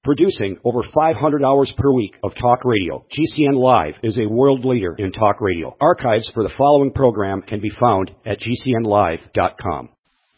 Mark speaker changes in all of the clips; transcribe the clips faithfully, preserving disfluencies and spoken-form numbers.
Speaker 1: Producing over five hundred hours per week of talk radio, G C N Live is a world leader in talk radio. Archives for the following program can be found at G C N live dot com.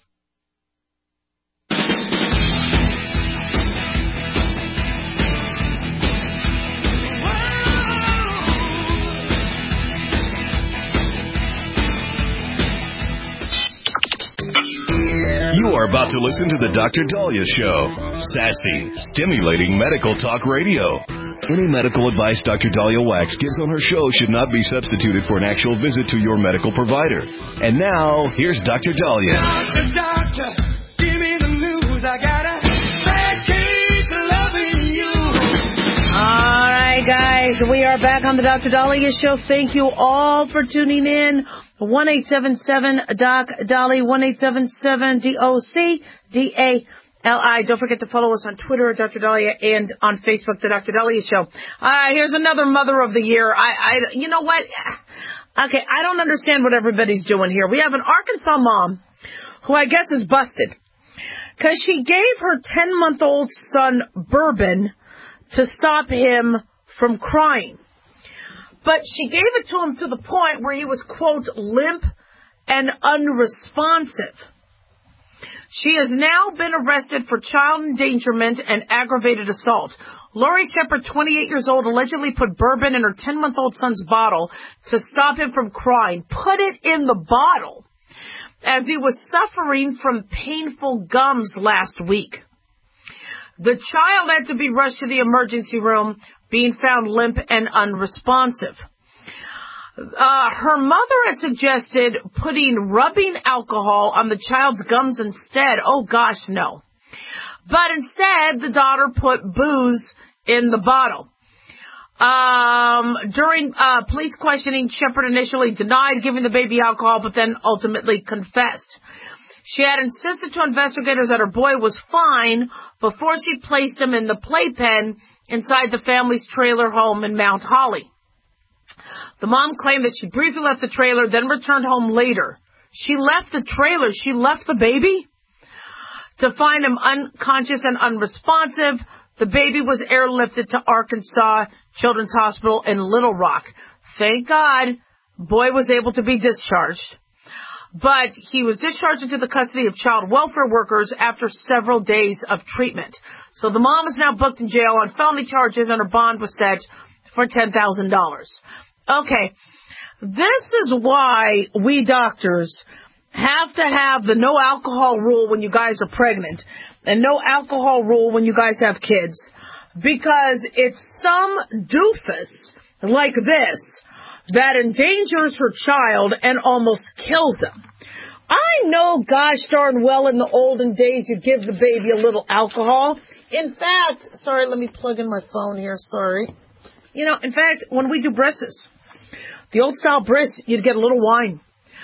Speaker 2: You are about to listen to the Doctor Daliah Show. Sassy, stimulating medical talk radio. Any medical advice Doctor Daliah Wax gives on her show should not be substituted for an actual visit to your medical provider. And now, here's Doctor Daliah.
Speaker 3: Doctor, doctor, give me the news. I got a bad case of loving you.
Speaker 4: All right, guys, we are back on the Doctor Daliah Show. Thank you all for tuning in. one eight seven seven D O C D A L I, one eight seven seven D O C D A L I. Don't forget to follow us on Twitter at Doctor Daliah and on Facebook, The Doctor Daliah Show. All right, here's another Mother of the Year. I, I, you know what? Okay, I don't understand what everybody's doing here. We have an Arkansas mom who I guess is busted because she gave her ten-month-old son bourbon to stop him from crying. But she gave it to him to the point where he was, quote, limp and unresponsive. She has now been arrested for child endangerment and aggravated assault. Lori Shepard, twenty-eight years old, allegedly put bourbon in her ten-month-old son's bottle to stop him from crying. Put it in the bottle as he was suffering from painful gums last week. The child had to be rushed to the emergency room, being found limp and unresponsive. Uh, her mother had suggested putting rubbing alcohol on the child's gums instead. Oh, gosh, no. But instead, the daughter put booze in the bottle. Um, during uh, police questioning, Shepard initially denied giving the baby alcohol, but then ultimately confessed. She had insisted to investigators that her boy was fine before she placed him in the playpen inside the family's trailer home in Mount Holly. The mom claimed that she briefly left the trailer, then returned home later. She left the trailer. She left the baby to find him unconscious and unresponsive. The baby was airlifted to Arkansas Children's Hospital in Little Rock. Thank God, boy was able to be discharged. But he was discharged into the custody of child welfare workers after several days of treatment. So the mom is now booked in jail on felony charges, and her bond was set for ten thousand dollars. Okay, this is why we doctors have to have the no alcohol rule when you guys are pregnant and no alcohol rule when you guys have kids. Because it's some doofus like this that endangers her child and almost kills them. I know, gosh darn well, in the olden days, you give the baby a little alcohol. In fact, sorry, let me plug in my phone here, sorry. You know, in fact, when we do brisses, the old style bris, you'd get a little wine.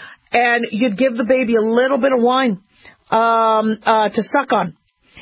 Speaker 4: And you'd give the baby a little bit of wine um, uh, to suck on.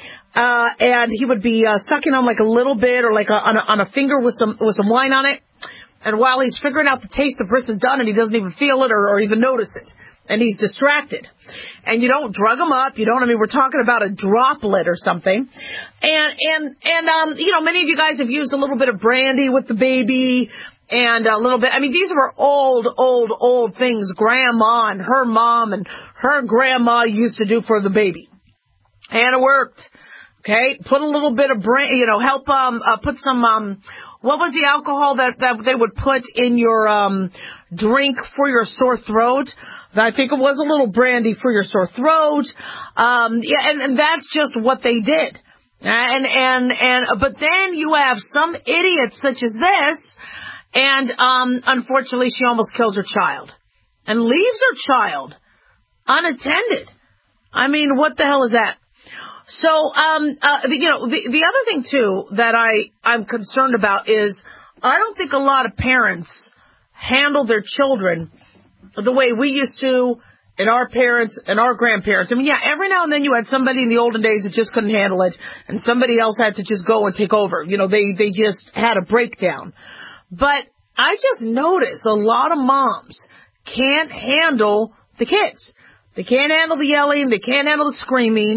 Speaker 4: Uh, and he would be uh, sucking on like a little bit or like a, on, a, on a finger with some with some wine on it. And while he's figuring out the taste, the bris is done, and he doesn't even feel it or, or even notice it. And he's distracted. And you don't drug him up. You don't, I mean, we're talking about a droplet or something. And, and, and, um, you know, many of you guys have used a little bit of brandy with the baby and a little bit, I mean, these were old, old, old things Grandma and her mom and her grandma used to do for the baby. And it worked. Okay. Put a little bit of brandy, you know, help, um, uh, put some, um, what was the alcohol that, that they would put in your, um, drink for your sore throat? I think it was a little brandy for your sore throat. Um, yeah, and, and that's just what they did. And, and, and, but then you have some idiots such as this, and, um, unfortunately she almost kills her child and leaves her child unattended. I mean, what the hell is that? So, um, uh, the, you know, the, the other thing too that I, I'm concerned about is I don't think a lot of parents handle their children the way we used to, and our parents and our grandparents. I mean, yeah, every now and then you had somebody in the olden days that just couldn't handle it, and somebody else had to just go and take over. You know, they, they just had a breakdown. But I just noticed a lot of moms can't handle the kids. They can't handle the yelling. They can't handle the screaming.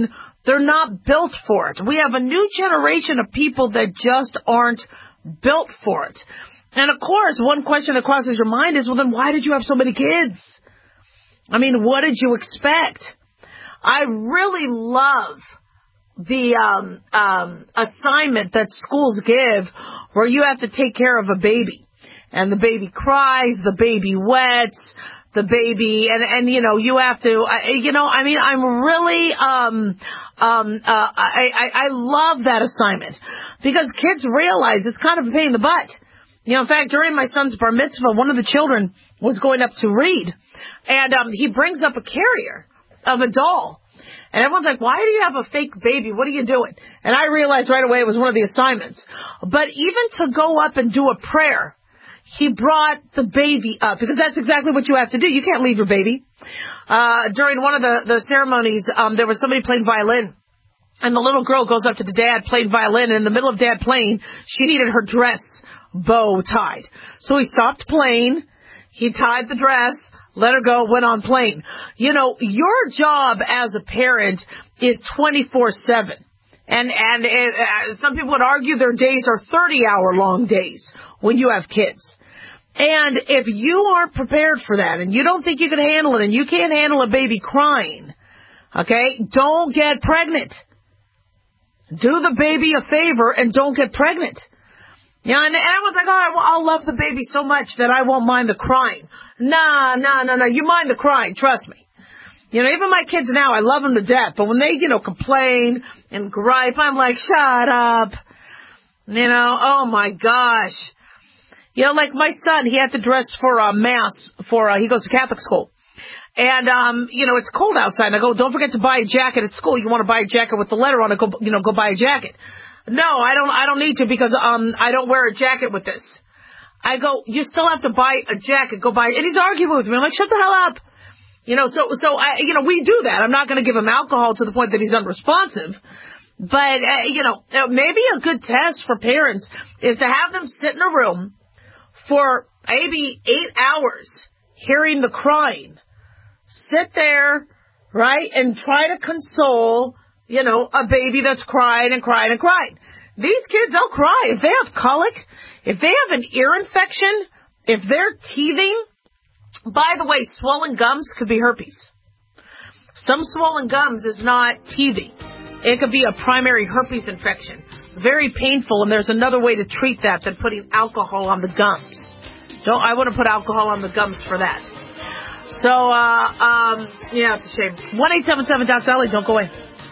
Speaker 4: They're not built for it. We have a new generation of people that just aren't built for it. And, of course, one question that crosses your mind is, well, then why did you have so many kids? I mean, what did you expect? I really love the um, um, assignment that schools give where you have to take care of a baby. And the baby cries, the baby wets, the baby, and, and you know, you have to, uh, you know, I mean, I'm really, um, um, uh, I, I, I love that assignment because kids realize it's kind of a pain in the butt. You know, in fact, during my son's bar mitzvah, one of the children was going up to read, and um, he brings up a carrier of a doll. And everyone's like, why do you have a fake baby? What are you doing? And I realized right away it was one of the assignments. But even to go up and do a prayer, he brought the baby up because that's exactly what you have to do. You can't leave your baby. Uh, during one of the, the ceremonies, um, there was somebody playing violin. And the little girl goes up to the dad playing violin. And in the middle of dad playing, she needed her dress bow tied. So he stopped playing. He tied the dress, let her go, went on playing. You know, your job as a parent is twenty-four seven. And, and it, uh, some people would argue their days are thirty-hour long days when you have kids. And if you aren't prepared for that and you don't think you can handle it and you can't handle a baby crying, okay, don't get pregnant. Do the baby a favor and don't get pregnant. Yeah, and everyone's like, oh, well, I'll love the baby so much that I won't mind the crying. Nah, nah, nah, nah. You mind the crying. Trust me. You know, even my kids now, I love them to death. But when they, you know, complain and gripe, I'm like, shut up. You know, oh, my gosh. You know, like my son, he had to dress for a uh, mass for, uh, he goes to Catholic school. And, um, you know, it's cold outside. And I go, don't forget to buy a jacket at school. You want to buy a jacket with the letter on it, go, you know, go buy a jacket. No, I don't, I don't need to because, um, I don't wear a jacket with this. I go, you still have to buy a jacket, go buy it. And he's arguing with me. I'm like, shut the hell up. You know, so, so I, you know, we do that. I'm not going to give him alcohol to the point that he's unresponsive. But, uh, you know, maybe a good test for parents is to have them sit in a room for maybe eight hours hearing the crying. Sit there, right, and try to console, you know, a baby that's crying and crying and crying. These kids, they'll cry. If they have colic, if they have an ear infection, if they're teething, by the way, swollen gums could be herpes. Some swollen gums is not teething. It could be a primary herpes infection. Very painful, and there's another way to treat that than putting alcohol on the gums. Don't, I wouldn't put alcohol on the gums for that. So, uh, um, yeah, it's a shame. one eight seven seven Doc Dolly, don't go away.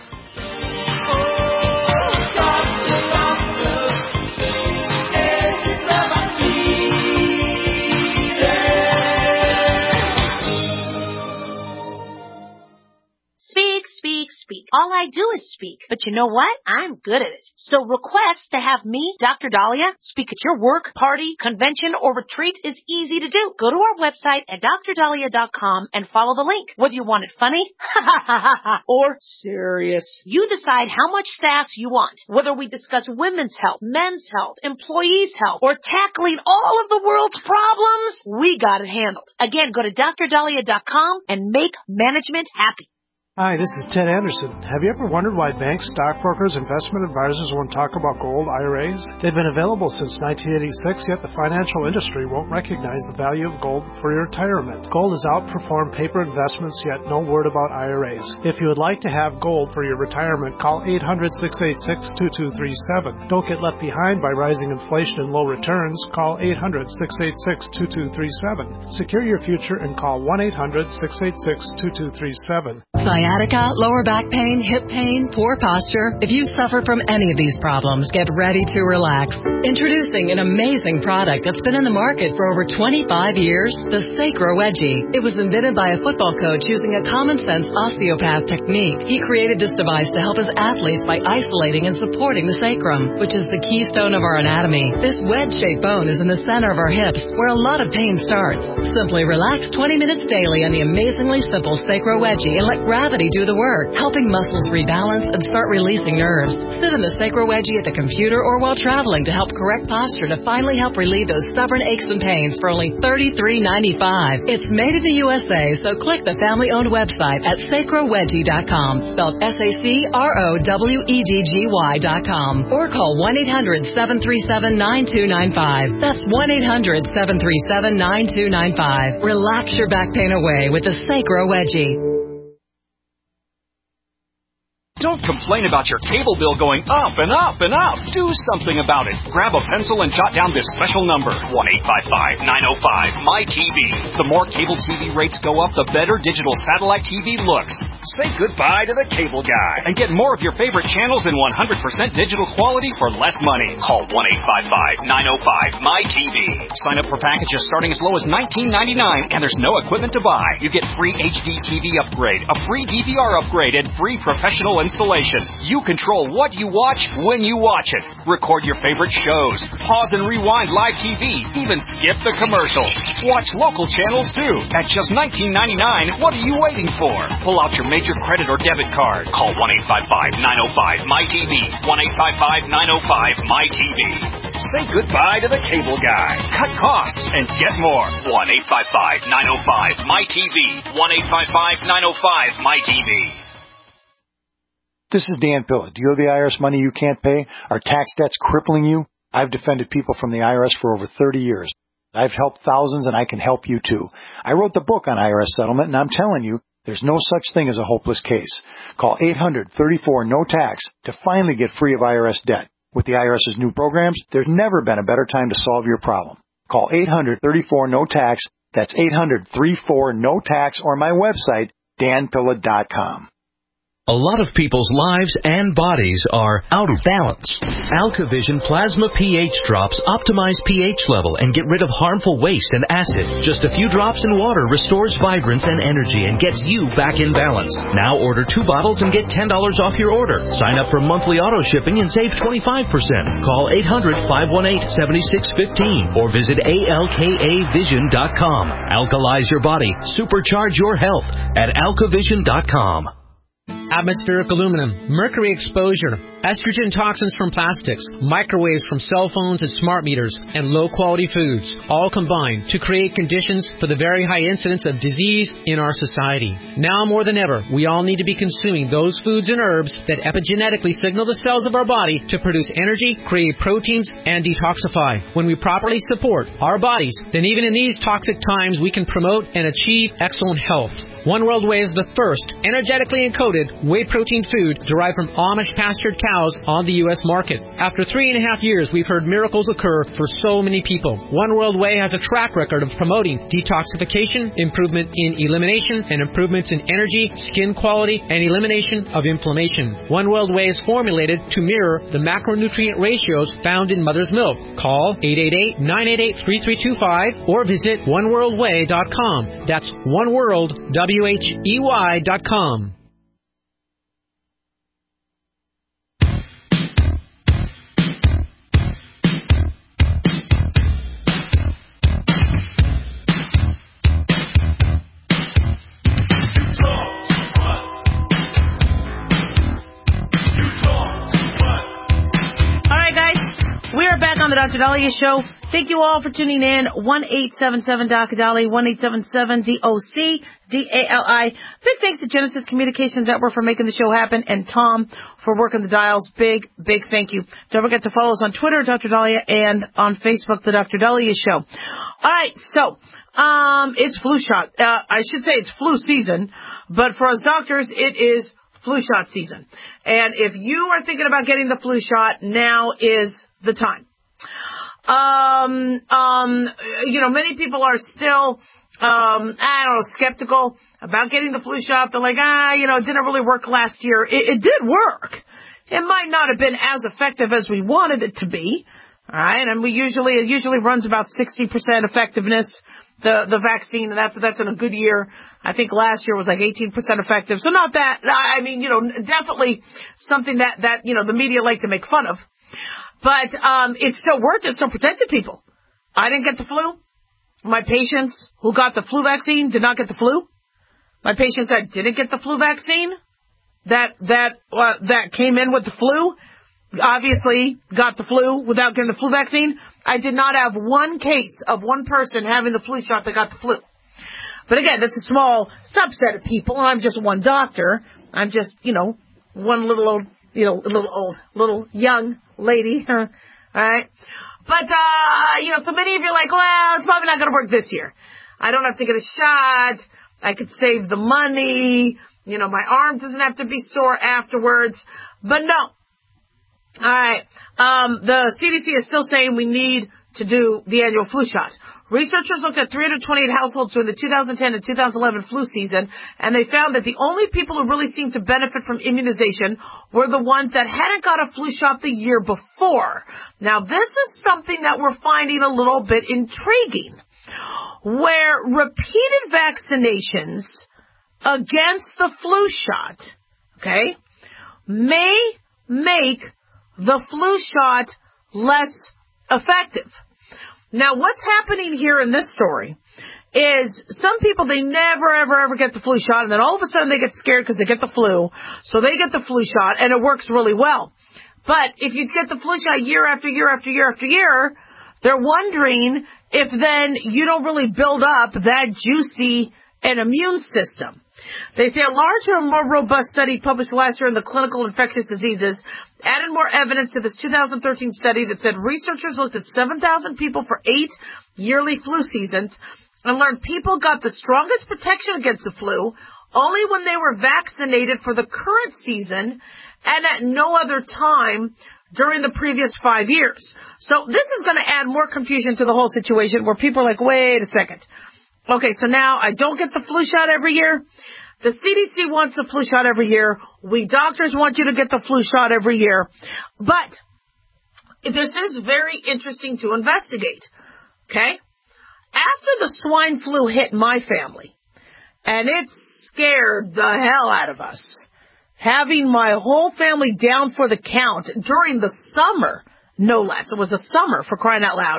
Speaker 5: Speak. All I do is speak. But you know what? I'm good at it. So request to have me, Doctor Dahlia, speak at your work, party, convention, or retreat is easy to do. Go to our website at dr dahlia dot com and follow the link. Whether you want it funny or serious, you decide how much sass you want. Whether we discuss women's health, men's health, employees' health, or tackling all of the world's problems, we got it handled. Again, go to dr dahlia dot com and make management happy.
Speaker 6: Hi, this is Ted Anderson. Have you ever wondered why banks, stockbrokers, investment advisors won't talk about gold I R As? They've been available since nineteen eighty-six, yet the financial industry won't recognize the value of gold for your retirement. Gold has outperformed paper investments, yet no word about I R As. If you would like to have gold for your retirement, call eight hundred, six eight six, two two three seven. Don't get left behind by rising inflation and low returns. Call eight hundred, six eight six, two two three seven. Secure your future and call one eight hundred, six eight six, two two three seven.
Speaker 7: Sciatica, lower back pain, hip pain, poor posture. If you suffer from any of these problems, get ready to relax. Introducing an amazing product that's been in the market for over twenty-five years, the Sacro Wedgie. It was invented by a football coach using a common-sense osteopath technique. He created this device to help his athletes by isolating and supporting the sacrum, which is the keystone of our anatomy. This wedge-shaped bone is in the center of our hips, where a lot of pain starts. Simply relax twenty minutes daily on the amazingly simple Sacro Wedgie and let gravity gravity do the work, helping muscles rebalance and start releasing nerves. Sit in the Sacro Wedgie at the computer or while traveling to help correct posture to finally help relieve those stubborn aches and pains for only thirty-three ninety-five. It's made in the U S A, so click the family-owned website at sacro wedgie dot com, spelled S A C R O W E D G Y dot com, or call one eight hundred seven three seven nine two nine five. That's one eight hundred seven three seven nine two nine five. Relax your back pain away with the Sacro Wedgie.
Speaker 8: Don't complain about your cable bill going up and up and up. Do something about it. Grab a pencil and jot down this special number, one eight five five nine oh five M Y T V. The more cable T V rates go up, the better digital satellite T V looks. Say goodbye to the cable guy and get more of your favorite channels in one hundred percent digital quality for less money. Call one eight five five nine oh five M Y T V. Sign up for packages starting as low as nineteen ninety-nine, and there's no equipment to buy. You get free H D T V upgrade, a free D V R upgrade, and free professional installation. You control what you watch when you watch it. Record your favorite shows. Pause and rewind live T V. Even skip the commercials. Watch local channels too. At just nineteen ninety-nine, what are you waiting for? Pull out your major credit or debit card. Call one eight five five nine oh five M Y T V. one eight five five nine oh five M Y T V. Say goodbye to the cable guy. Cut costs and get more. one eight five five nine oh five M Y T V. one eight five five nine oh five M Y T V.
Speaker 9: This is Dan Pilla. Do you owe the I R S money you can't pay? Are tax debts crippling you? I've defended people from the I R S for over thirty years. I've helped thousands, and I can help you too. I wrote the book on I R S settlement, and I'm telling you, there's no such thing as a hopeless case. Call eight hundred thirty-four no tax to finally get free of I R S debt. With the IRS's new programs, there's never been a better time to solve your problem. Call eight hundred thirty-four no tax. That's eight hundred thirty-four no tax, or my website, dan pilla dot com.
Speaker 10: A lot of people's lives and bodies are out of balance. AlkaVision Plasma pH drops optimize pH level and get rid of harmful waste and acid. Just a few drops in water restores vibrance and energy and gets you back in balance. Now order two bottles and get ten dollars off your order. Sign up for monthly auto shipping and save twenty-five percent. Call eight hundred five one eight seven six one five or visit A L K A vision dot com. Alkalize your body. Supercharge your health at alka vision dot com.
Speaker 11: Atmospheric aluminum, mercury exposure, estrogen toxins from plastics, microwaves from cell phones and smart meters, and low-quality foods, all combine to create conditions for the very high incidence of disease in our society. Now more than ever, we all need to be consuming those foods and herbs that epigenetically signal the cells of our body to produce energy, create proteins, and detoxify. When we properly support our bodies, then even in these toxic times, we can promote and achieve excellent health. One World Whey is the first energetically encoded whey protein food derived from Amish pastured cows on the U S market. After three and a half years, we've heard miracles occur for so many people. One World Whey has a track record of promoting detoxification, improvement in elimination, and improvements in energy, skin quality, and elimination of inflammation. One World Whey is formulated to mirror the macronutrient ratios found in mother's milk. Call eight eight eight, nine eight eight, three three two five or visit one world way dot com. That's One World, W H E Y dot com.
Speaker 4: On the Doctor Daliah Show. Thank you all for tuning in. one eight seven seven D O C Dali, one eight seven seven D O C D A L I. Big thanks to Genesis Communications Network for making the show happen, and Tom for working the dials. Big, big thank you. Don't forget to follow us on Twitter, Doctor Daliah, and on Facebook, The Doctor Daliah Show. All right, so um, it's flu shot. Uh, I should say it's flu season, but for us doctors, it is flu shot season. And if you are thinking about getting the flu shot, now is the time. Um, um, you know, many people are still, um, I don't know, skeptical about getting the flu shot. They're like, ah, you know, it didn't really work last year. It, it did work. It might not have been as effective as we wanted it to be. All right. And we usually, it usually runs about sixty percent effectiveness, the, the vaccine. And that's, that's in a good year. I think last year was like eighteen percent effective. So not that, I mean, you know, definitely something that, that, you know, the media like to make fun of. But um, it still worked. It still protected people. I didn't get the flu. My patients who got the flu vaccine did not get the flu. My patients that didn't get the flu vaccine, that that uh, that came in with the flu, obviously got the flu without getting the flu vaccine. I did not have one case of one person having the flu shot that got the flu. But again, that's a small subset of people, and I'm just one doctor. I'm just, you know, one little old, you know, little old, little young lady, all right? But, uh, you know, so many of you are like, well, it's probably not going to work this year. I don't have to get a shot. I could save the money. You know, my arm doesn't have to be sore afterwards. But no. All right. Um, the C D C is still saying we need to do the annual flu shot. Researchers looked at three hundred twenty-eight households during the two thousand ten and two thousand eleven flu season, and they found that the only people who really seemed to benefit from immunization were the ones that hadn't got a flu shot the year before. Now, this is something that we're finding a little bit intriguing, where repeated vaccinations against the flu shot, okay, may make the flu shot less effective. Now, what's happening here in this story is some people, they never, ever, ever get the flu shot, and then all of a sudden they get scared because they get the flu, so they get the flu shot, and it works really well. But if you get the flu shot year after year after year after year, they're wondering if then you don't really build up that juicy and immune system. They say a larger and more robust study published last year in the Clinical Infectious Diseases added more evidence to this two thousand thirteen study that said researchers looked at seven thousand people for eight yearly flu seasons and learned people got the strongest protection against the flu only when they were vaccinated for the current season and at no other time during the previous five years. So this is going to add more confusion to the whole situation where people are like, wait a second. Okay, so now I don't get the flu shot every year. The C D C wants the flu shot every year. We doctors want you to get the flu shot every year. But this is very interesting to investigate, okay? After the swine flu hit my family, and it scared the hell out of us, having my whole family down for the count during the summer, no less. It was the summer, for crying out loud.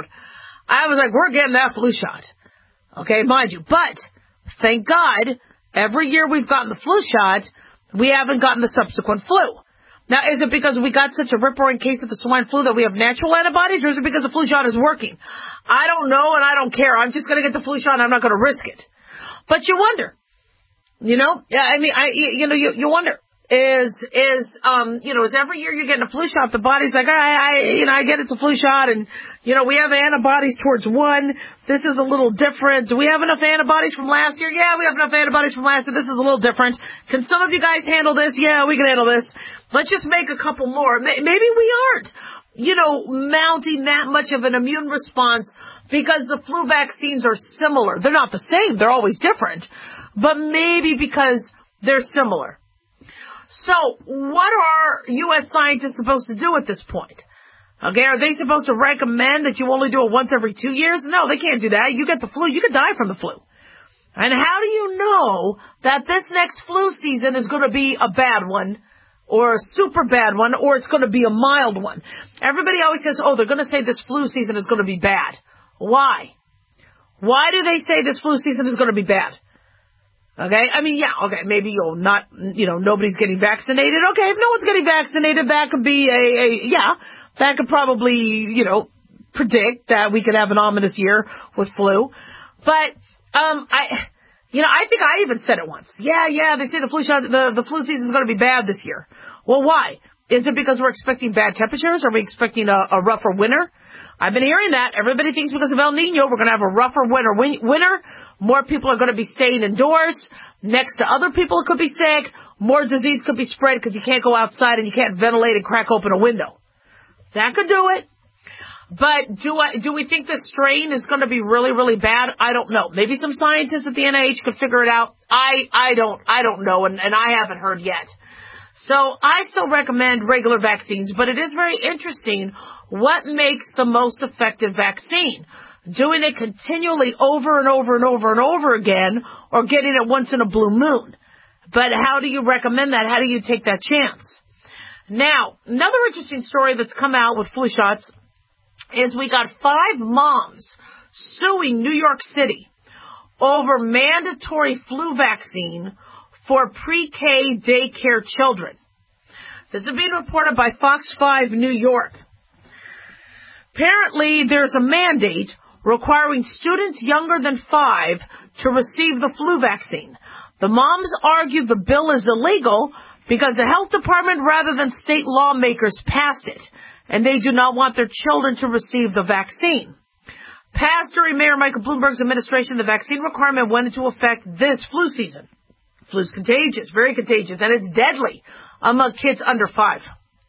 Speaker 4: I was like, we're getting that flu shot. Okay, mind you. But, thank God, every year we've gotten the flu shot, we haven't gotten the subsequent flu. Now, is it because we got such a rip-roaring case of the swine flu that we have natural antibodies, or is it because the flu shot is working? I don't know, and I don't care. I'm just going to get the flu shot, and I'm not going to risk it. But you wonder. You know? Yeah, I mean, I, you know, you, you wonder. Is, is, um, you know, is every year you're getting a flu shot, the body's like, I, I, you know, I get it's a flu shot, and, you know, we have antibodies towards one. This is a little different. Do we have enough antibodies from last year? Yeah, we have enough antibodies from last year. This is a little different. Can some of you guys handle this? Yeah, we can handle this. Let's just make a couple more. Maybe we aren't, you know, mounting that much of an immune response because the flu vaccines are similar. They're not the same. They're always different. But maybe because they're similar. So, what are U S scientists supposed to do at this point? Okay, are they supposed to recommend that you only do it once every two years? No, they can't do that. You get the flu, you could die from the flu. And how do you know that this next flu season is going to be a bad one, or a super bad one, or it's going to be a mild one? Everybody always says, oh, they're going to say this flu season is going to be bad. Why? Why do they say this flu season is going to be bad? Okay, I mean, yeah, okay, maybe you'll not, you know, nobody's getting vaccinated. Okay, if no one's getting vaccinated, that could be a, a, yeah, that could probably, you know, predict that we could have an ominous year with flu. But, um, I, you know, I think I even said it once. Yeah, yeah, they say the flu shot, the, the flu season is going to be bad this year. Well, why? Is it because we're expecting bad temperatures? Are we expecting a, a rougher winter? I've been hearing that. Everybody thinks because of El Nino, we're going to have a rougher winter. Winter. More people are going to be staying indoors next to other people who could be sick. More disease could be spread because you can't go outside and you can't ventilate and crack open a window. That could do it. But do I, do we think this strain is going to be really, really bad? I don't know. Maybe some scientists at the N I H could figure it out. I, I don't, I don't know, and, and I haven't heard yet. So I still recommend regular vaccines, but it is very interesting what makes the most effective vaccine. Doing it continually over and over and over and over again, or getting it once in a blue moon. But how do you recommend that? How do you take that chance? Now, another interesting story that's come out with flu shots is we got five moms suing New York City over mandatory flu vaccine for pre-K daycare children. This is being reported by Fox five New York. Apparently, there's a mandate requiring students younger than five to receive the flu vaccine. The moms argue the bill is illegal because the health department rather than state lawmakers passed it, and they do not want their children to receive the vaccine. Passed during Mayor Michael Bloomberg's administration, the vaccine requirement went into effect this flu season. Flu's contagious, very contagious, and it's deadly among kids under five.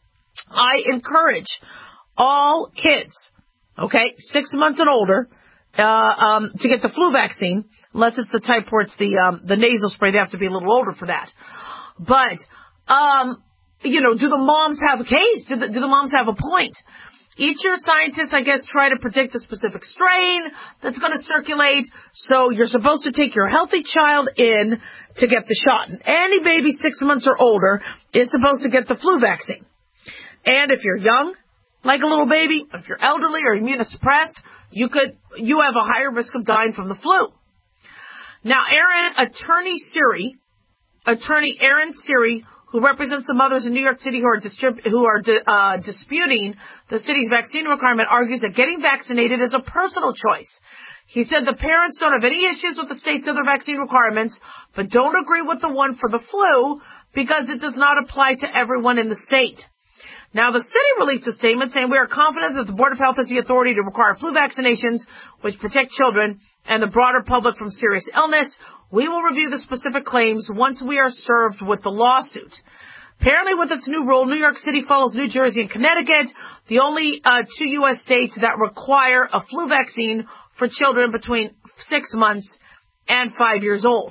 Speaker 4: I encourage all kids, okay, six months and older, uh, um, to get the flu vaccine, unless it's the type where it's the, um, the nasal spray. They have to be a little older for that. But, um, you know, do the moms have a case? Do the, do the moms have a point? Each year, scientists, I guess, try to predict the specific strain that's going to circulate. So you're supposed to take your healthy child in to get the shot. And any baby six months or older is supposed to get the flu vaccine. And if you're young, like a little baby, if you're elderly or immunosuppressed, you could, you have a higher risk of dying from the flu. Now, Aaron, attorney Siri, attorney Aaron Siri, who represents the mothers in New York City who are, distrib- who are di- uh, disputing the city's vaccine requirement, argues that getting vaccinated is a personal choice. He said the parents don't have any issues with the state's other vaccine requirements, but don't agree with the one for the flu because it does not apply to everyone in the state. Now, the city released a statement saying we are confident that the Board of Health has the authority to require flu vaccinations, which protect children and the broader public from serious illness. We will review the specific claims once we are served with the lawsuit. Apparently, with its new rule, New York City follows New Jersey and Connecticut, the only uh, two U S states that require a flu vaccine for children between six months and five years old.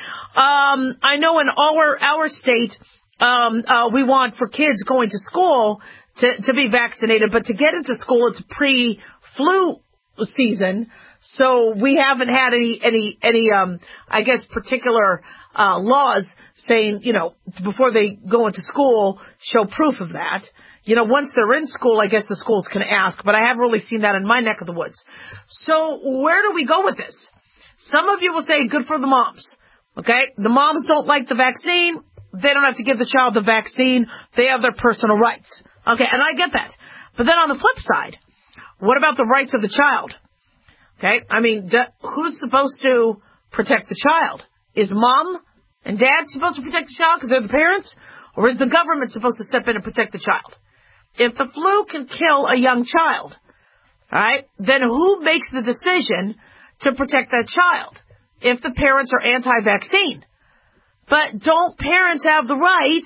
Speaker 4: Um, I know in our our state, um, uh, we want for kids going to school to to be vaccinated, but to get into school, it's pre-flu season. So we haven't had any, any, any, um, I guess, particular, uh, laws saying, you know, before they go into school, show proof of that. You know, once they're in school, I guess the schools can ask, but I haven't really seen that in my neck of the woods. So where do we go with this? Some of you will say good for the moms. Okay? The moms don't like the vaccine. They don't have to give the child the vaccine. They have their personal rights. Okay, and I get that. But then on the flip side, what about the rights of the child? Okay, I mean, d- who's supposed to protect the child? Is mom and dad supposed to protect the child because they're the parents? Or is the government supposed to step in and protect the child? If the flu can kill a young child, all right, then who makes the decision to protect that child if the parents are anti-vaccine? But don't parents have the right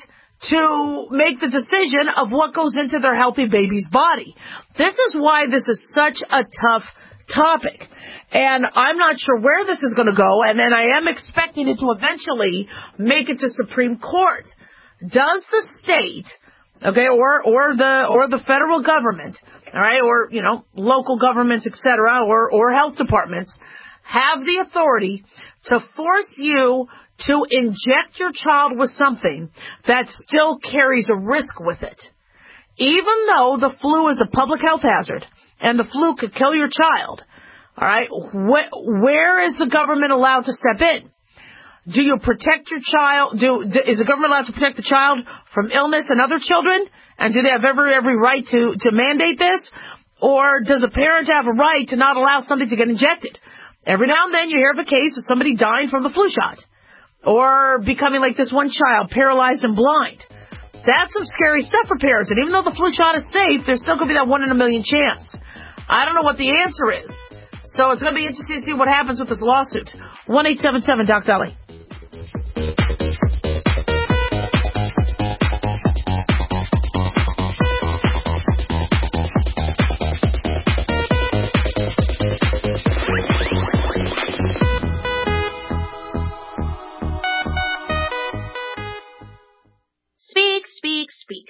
Speaker 4: to make the decision of what goes into their healthy baby's body? This is why this is such a tough topic. And I'm not sure where this is going to go, and then I am expecting it to eventually make it to Supreme Court. Does the state, okay, or or the or the federal government, all right, or you know, local governments, et cetera, or or health departments have the authority to force you to inject your child with something that still carries a risk with it? Even though the flu is a public health hazard and the flu could kill your child, all right, wh- where is the government allowed to step in? Do you protect your child? Do, do is the government allowed to protect the child from illness and other children? And do they have every every right to, to mandate this? Or does a parent have a right to not allow something to get injected? Every now and then you hear of a case of somebody dying from the flu shot or becoming like this one child, paralyzed and blind. That's some scary stuff for parents. And even though the flu shot is safe, there's still going to be that one in a million chance. I don't know what the answer is. So it's going to be interesting to see what happens with this lawsuit. one eight seven seven Doc Dolly.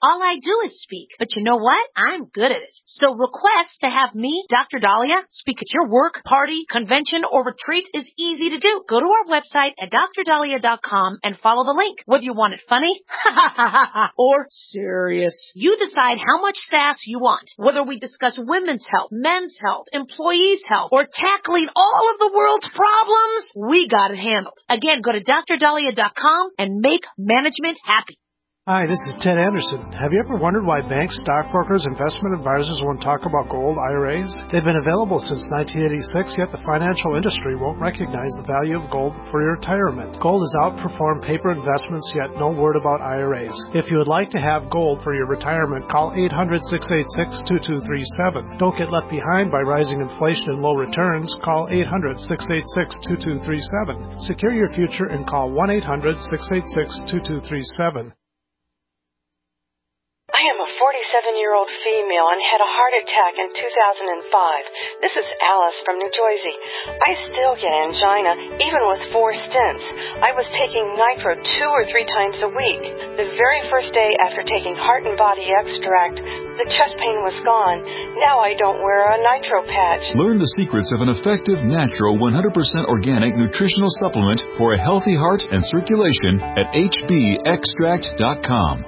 Speaker 5: all I do is speak. But you know what? I'm good at it. So request to have me, Doctor Dahlia, speak at your work, party, convention, or retreat is easy to do. Go to our website at dr dahlia dot com and follow the link. Whether you want it funny or serious, you decide how much sass you want. Whether we discuss women's health, men's health, employees' health, or tackling all of the world's problems, we got it handled. Again, go to dr dahlia dot com and make management happy.
Speaker 6: Hi, this is Ted Anderson. Have you ever wondered why banks, stockbrokers, investment advisors won't talk about gold I R As? They've been available since nineteen eighty-six, yet the financial industry won't recognize the value of gold for your retirement. Gold has outperformed paper investments, yet no word about I R As. If you would like to have gold for your retirement, call eight hundred, six eight six, two two three seven. Don't get left behind by rising inflation and low returns. Call eight hundred, six eight six, two two three seven. Secure your future and call one eight hundred, six eight six, two two three seven.
Speaker 12: I am a forty-seven-year-old female and had a heart attack in two thousand five. This is Alice from New Jersey. I still get angina, even with four stents. I was taking Nitro two or three times a week. The very first day after taking Heart and Body Extract, the chest pain was gone. Now I don't wear a Nitro patch.
Speaker 13: Learn the secrets of an effective, natural, one hundred percent organic nutritional supplement for a healthy heart and circulation at h b extract dot com.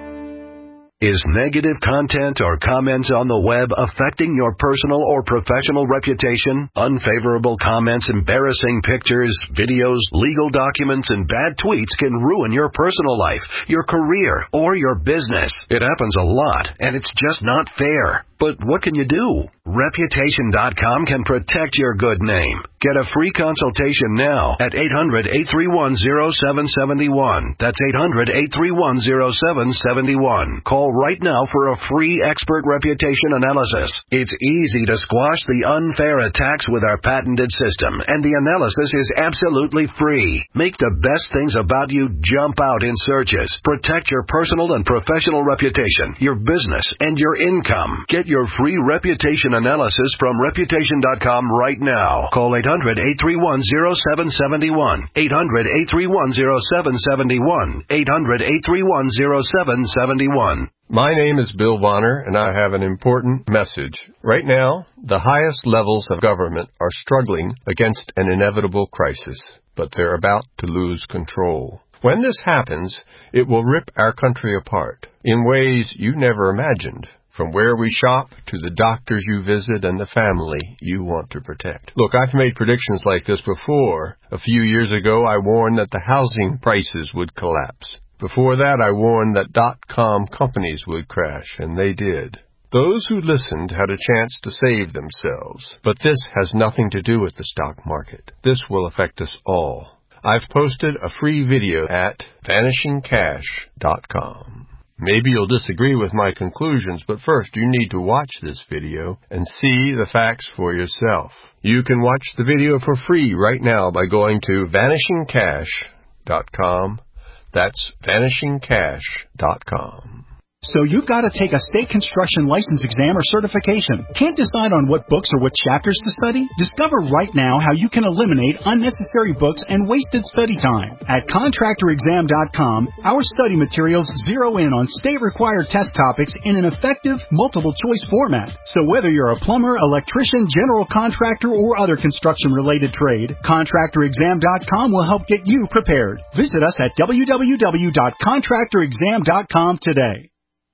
Speaker 14: Is negative content or comments on the web affecting your personal or professional reputation? Unfavorable comments, embarrassing pictures, videos, legal documents, and bad tweets can ruin your personal life, your career, or your business. It happens a lot, and it's just not fair. But what can you do? Reputation dot com can protect your good name. Get a free consultation now at eight hundred, eight three one, zero seven seven one. That's eight hundred, eight three one, zero seven seven one. Call right now for a free expert reputation analysis. It's easy to squash the unfair attacks with our patented system, and the analysis is absolutely free. Make the best things about you jump out in searches. Protect your personal and professional reputation, your business, and your income. Get your free reputation analysis from reputation dot com right now. Call eight hundred, eight three one, zero seven seven one. eight hundred, eight three one, zero seven seven one. eight hundred, eight three one, zero seven seven one.
Speaker 15: My name is Bill Bonner, and I have an important message. Right now, the highest levels of government are struggling against an inevitable crisis, but they're about to lose control. When this happens, it will rip our country apart in ways you never imagined. From where we shop to the doctors you visit and the family you want to protect. Look, I've made predictions like this before. A few years ago, I warned that the housing prices would collapse. Before that, I warned that dot-com companies would crash, and they did. Those who listened had a chance to save themselves. But this has nothing to do with the stock market. This will affect us all. I've posted a free video at vanishing cash dot com. Maybe you'll disagree with my conclusions, but first you need to watch this video and see the facts for yourself. You can watch the video for free right now by going to vanishing cash dot com. That's vanishing cash dot com.
Speaker 16: So you've got to take a state construction license exam or certification. Can't decide on what books or what chapters to study? Discover right now how you can eliminate unnecessary books and wasted study time. At contractor exam dot com, our study materials zero in on state-required test topics in an effective, multiple-choice format. So whether you're a plumber, electrician, general contractor, or other construction-related trade, contractor exam dot com will help get you prepared. Visit us at w w w dot contractor exam dot com today.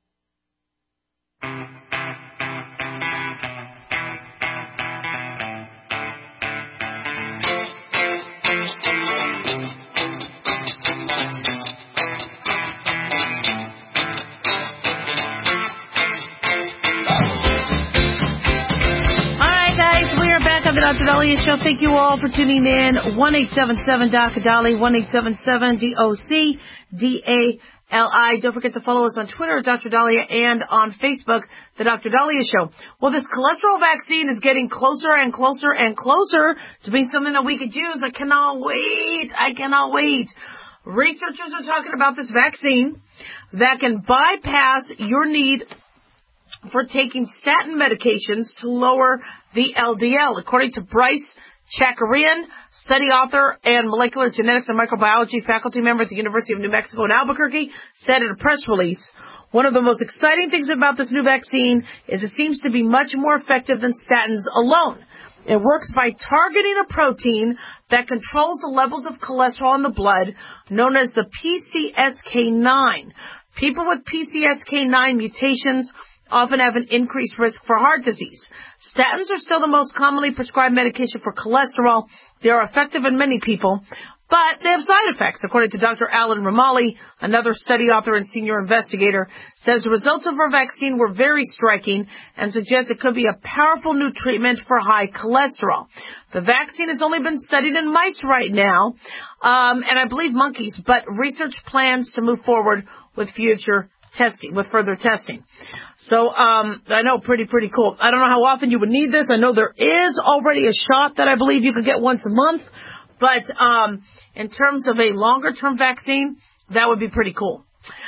Speaker 4: The Doctor Dahlia Show. Thank you all for tuning in. one eight seven seven D O C Dali, one eight seven seven D O C D A L I. Don't forget to follow us on Twitter at Doctor Dahlia and on Facebook, The Doctor Dahlia Show. Well, this cholesterol vaccine is getting closer and closer and closer to being something that we could use. I cannot wait. I cannot wait. Researchers are talking about this vaccine that can bypass your need for taking statin medications to lower the L D L. According to Bryce Chakarian, study author and molecular genetics and microbiology faculty member at the University of New Mexico in Albuquerque, said in a press release, one of the most exciting things about this new vaccine is it seems to be much more effective than statins alone. It works by targeting a protein that controls the levels of cholesterol in the blood, known as the P C S K nine. People with P C S K nine mutations often have an increased risk for heart disease. Statins are still the most commonly prescribed medication for cholesterol. They are effective in many people, but they have side effects, according to Doctor Alan Romali, another study author and senior investigator, says the results of our vaccine were very striking and suggests it could be a powerful new treatment for high cholesterol. The vaccine has only been studied in mice right now, um, and I believe monkeys, but research plans to move forward with future testing, with further testing. So, um, I know, pretty, pretty cool. I don't know how often you would need this. I know there is already a shot that I believe you could get once a month. But um, in terms of a longer-term vaccine, that would be pretty cool.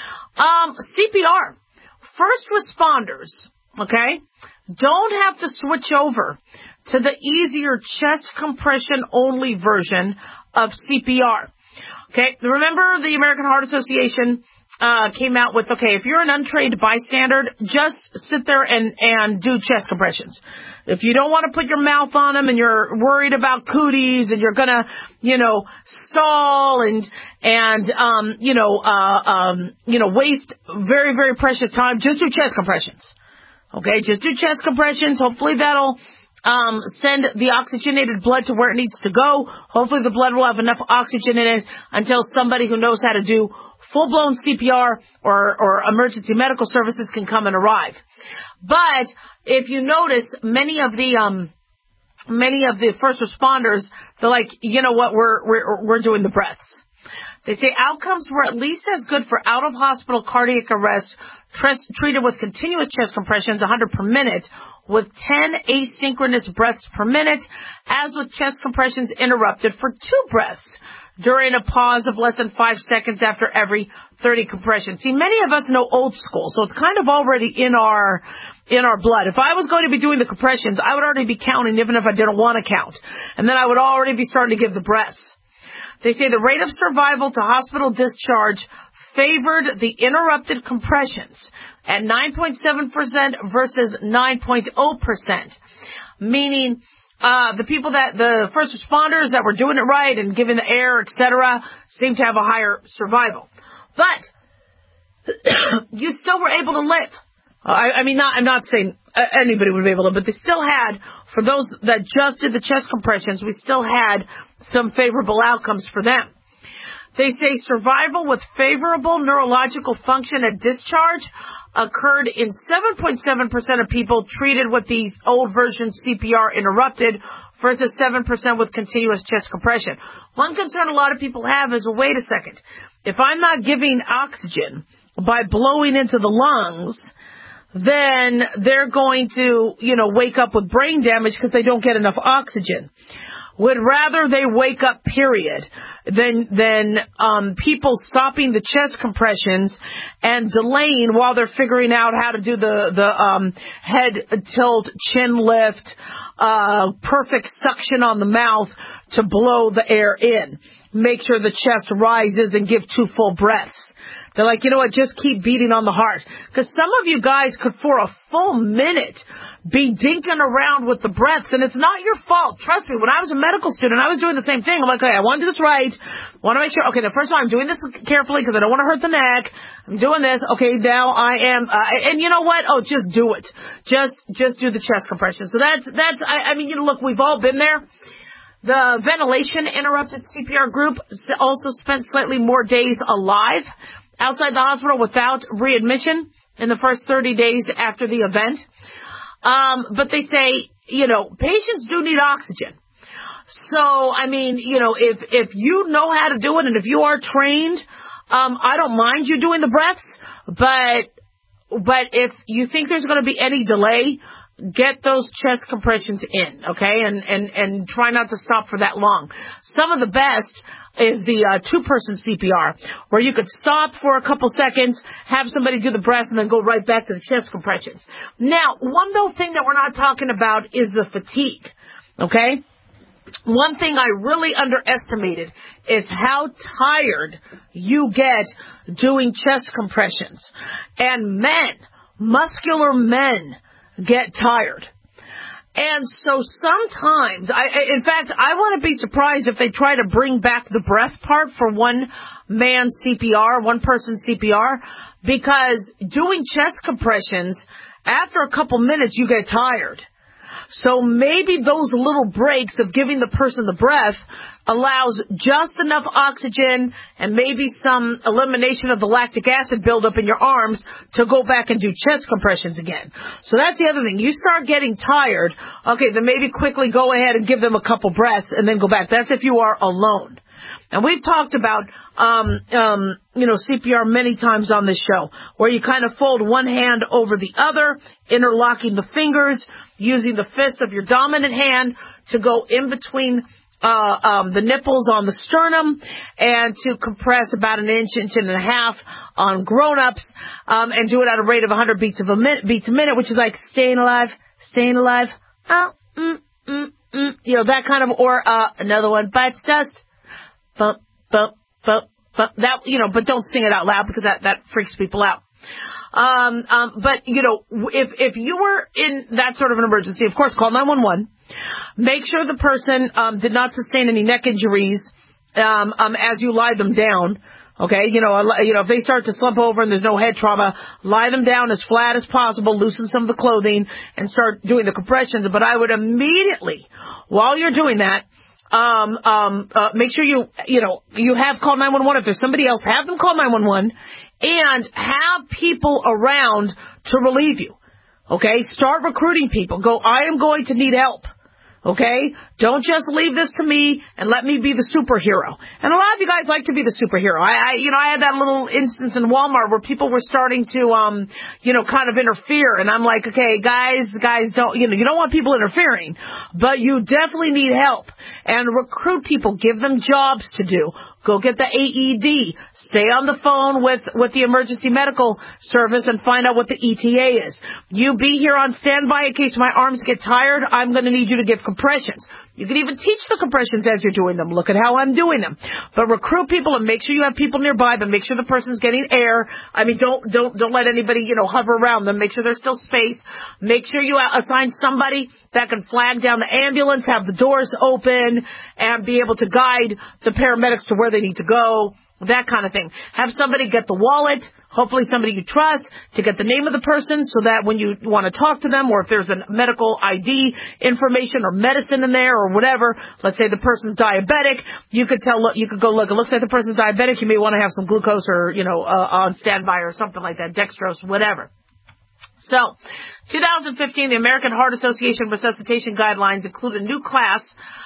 Speaker 4: Um, C P R. First responders, okay, don't have to switch over to the easier chest compression-only version of C P R. Okay, remember the American Heart Association uh came out with, okay, if you're an untrained bystander, just sit there and, and do chest compressions. If you don't want to put your mouth on them and you're worried about cooties and you're gonna, you know, stall and, and, um, you know, uh, um, you know, waste very, very precious time, just do chest compressions. Okay, just do chest compressions. Hopefully that'll, um, send the oxygenated blood to where it needs to go. Hopefully the blood will have enough oxygen in it until somebody who knows how to do full-blown C P R or, or emergency medical services can come and arrive. But if you notice, many of the um, many of the first responders, they're like, you know what, we're we're we're doing the breaths. They say outcomes were at least as good for out-of-hospital cardiac arrest tres- treated with continuous chest compressions, one hundred per minute, with ten asynchronous breaths per minute, as with chest compressions interrupted for two breaths during a pause of less than five seconds after every thirty compressions. See, many of us know old school, so it's kind of already in our in our blood. If I was going to be doing the compressions, I would already be counting even if I didn't want to count. And then I would already be starting to give the breaths. They say the rate of survival to hospital discharge favored the interrupted compressions at nine point seven percent versus nine point zero percent, meaning Uh, the people that, the first responders that were doing it right and giving the air, et cetera, seem to have a higher survival. But you still were able to live. Uh, I, I mean, not, I'm not saying anybody would be able to, but they still had, for those that just did the chest compressions, we still had some favorable outcomes for them. They say survival with favorable neurological function at discharge occurred in seven point seven percent of people treated with these old version C P R interrupted versus seven percent with continuous chest compression. One concern a lot of people have is, well, wait a second. If I'm not giving oxygen by blowing into the lungs, then they're going to, you know, wake up with brain damage because they don't get enough oxygen. Would rather they wake up, period, than than um people stopping the chest compressions and delaying while they're figuring out how to do the the um head tilt, chin lift, uh perfect suction on the mouth to blow the air in. Make sure the chest rises and give two full breaths. They're like, you know what, just keep beating on the heart. Because some of you guys could, for a full minute, be dinking around with the breaths, and it's not your fault. Trust me, when I was a medical student, I was doing the same thing. I'm like, okay, I want to do this right. I want to make sure, okay, the first time I'm doing this carefully because I don't want to hurt the neck. I'm doing this. Okay, now I am, uh, and you know what? Oh, just do it. Just, just do the chest compression. So that's, that's, I, I mean, you know, look, we've all been there. The ventilation interrupted C P R group also spent slightly more days alive outside the hospital without readmission in the first thirty days after the event. Um, but they say, you know, patients do need oxygen. So, I mean, you know, if, if you know how to do it and if you are trained, um, I don't mind you doing the breaths, but, but if you think there's going to be any delay, get those chest compressions in, okay? And, and, and try not to stop for that long. Some of the best is the uh, two-person C P R, where you could stop for a couple seconds, have somebody do the breaths, and then go right back to the chest compressions. Now, one though thing that we're not talking about is the fatigue, okay? one thing I really underestimated is how tired you get doing chest compressions. And men, muscular men, get tired. And so sometimes, I, in fact, I want to be surprised if they try to bring back the breath part for one man C P R, one person C P R, because doing chest compressions, after a couple minutes, you get tired. So maybe those little breaks of giving the person the breath allows just enough oxygen and maybe some elimination of the lactic acid buildup in your arms to go back and do chest compressions again. So that's the other thing. You start getting tired, okay, then maybe quickly go ahead and give them a couple breaths and then go back. That's if you are alone. And we've talked about, um, um, you know, C P R many times on this show, where you kind of fold one hand over the other, interlocking the fingers, using the fist of your dominant hand to go in between uh, um, the nipples on the sternum and to compress about an inch, inch and a half on grown-ups, um, and do it at a rate of one hundred beats of a minute, beats a minute, which is like staying alive, staying alive, oh, mm, mm, mm, you know, that kind of, or uh, another one bites dust. Bump, bump, bump, bump. That, you know, but don't sing it out loud because that, that freaks people out. Um, um, but, you know, if, if you were in that sort of an emergency, of course, call nine one one. Make sure the person, um, did not sustain any neck injuries, um, um, as you lie them down. Okay, you know, you know, if they start to slump over and there's no head trauma, lie them down as flat as possible, loosen some of the clothing, and start doing the compressions. But I would immediately, while you're doing that, Um, um, uh, make sure you, you know, you have call nine one one. If there's somebody else, have them call nine one one and have people around to relieve you. Okay? Start recruiting people. Go, I am going to need help. Okay? Don't just leave this to me and let me be the superhero. And a lot of you guys like to be the superhero. I, I, you know, I had that little instance in Walmart where people were starting to, um, you know, kind of interfere. And I'm like, okay, guys, guys don't, you know, you don't want people interfering, but you definitely need help. And recruit people. Give them jobs to do. Go get the A E D. Stay on the phone with, with the emergency medical service and find out what the E T A is. You be here on standby in case my arms get tired. I'm going to need you to give compressions. You can even teach the compressions as you're doing them. Look at how I'm doing them. But recruit people and make sure you have people nearby, but make sure the person's getting air. I mean, don't, don't, don't let anybody, you know, hover around them. Make sure there's still space. Make sure you assign somebody that can flag down the ambulance, have the doors open, and be able to guide the paramedics to where they need to go. That kind of thing. Have somebody get the wallet, hopefully somebody you trust, to get the name of the person so that when you want to talk to them, or if there's a medical I D information or medicine in there or whatever, let's say the person's diabetic, you could tell, look, you could go look, it looks like the person's diabetic, you may want to have some glucose or, you know, uh, on standby or something like that, dextrose, whatever. So, two thousand fifteen, the American Heart Association Resuscitation Guidelines include a new class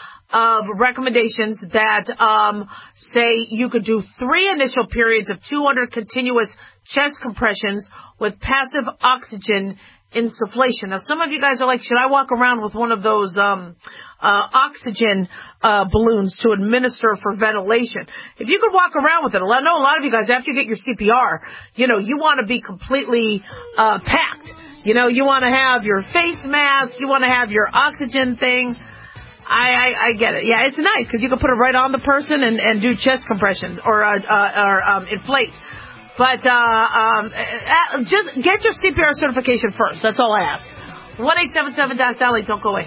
Speaker 4: of recommendations that um, say you could do three initial periods of two hundred continuous chest compressions with passive oxygen insufflation. Now, some of you guys are like, should I walk around with one of those um, uh, oxygen uh, balloons to administer for ventilation? If you could walk around with it, I know a lot of you guys, after you get your C P R, you know, you want to be completely uh, packed. You know, you want to have your face mask, you want to have your oxygen thing. I, I, I get it. Yeah, it's nice because you can put it right on the person and, and do chest compressions or, uh, uh, or um, inflate. But uh, um, uh, just get your C P R certification first. That's all I ask. one eight seven seven Doc Dolly. Don't go away.